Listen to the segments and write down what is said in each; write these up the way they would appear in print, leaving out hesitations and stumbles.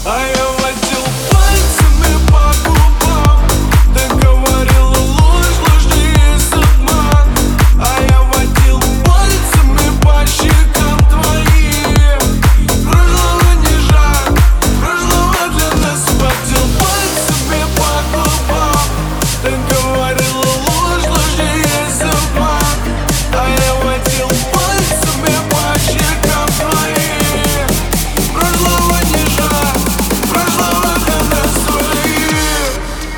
А я водил пальцами по губам. Ты говорила ложь, ложнее есть обман. А я водил пальцами по щекам твоим. Прошлого не жаль, прошлого для нас. Водил пальцами по губам. Ты говорила ложь, ложнее есть обман. А я водил пальцами по щекам твоим. Прошлого не жаль, прошлого для нас своих.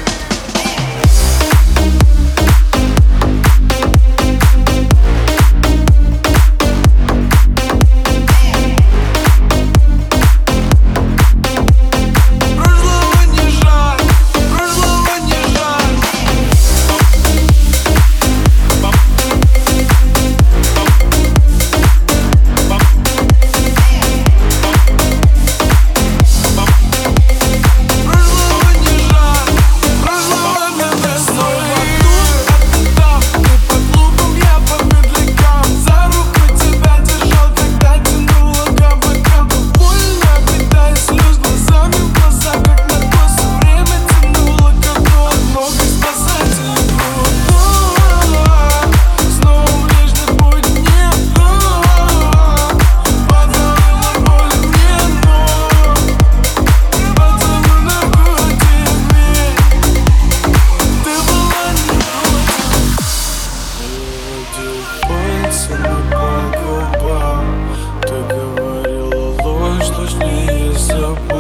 Прошлого не жаль, прошлого не жаль. Прошлого не жаль, прошлого для нас своих. Отдав ты по клубам, я по медлякам. За руку тебя держал, когда тянула каблукам. Больно, обретая слез глазами в глаза, как на косы. Время тянуло, как то много спасателей было. Снова в нежный путь не подавила боль мне, но поцелуй на груди мне. Ты была не против. Водил пальцами по губам. Ты говорила ложь, ложнее есть обман.